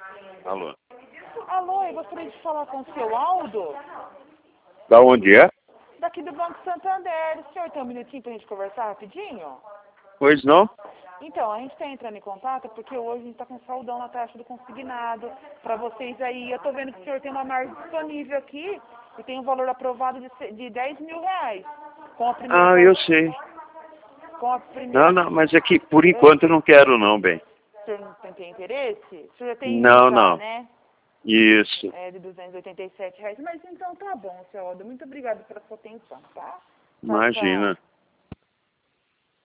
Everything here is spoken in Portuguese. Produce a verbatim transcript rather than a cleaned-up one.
Alô? Alô, eu gostaria de falar com o seu Aldo, Da onde é? daqui do Banco Santander. O senhor tem um minutinho pra gente conversar rapidinho? Pois não? Então, a gente está entrando em contato porque hoje a gente está com saudão na taxa do consignado para vocês aí. Eu estou vendo que o senhor tem uma margem disponível aqui e tem um valor aprovado de, ce- de dez mil reais. Com a primeira... Ah, eu sei. Com a primeira... Não, não, mas é que por enquanto eu não quero não, bem. O senhor não tem, tem interesse? O senhor já tem Não, um já, não. né? Isso. É de duzentos e oitenta e sete reais. Mas então tá bom, seu Aldo. Muito obrigado pela sua atenção, tá? Tchau, tchau. Imagina.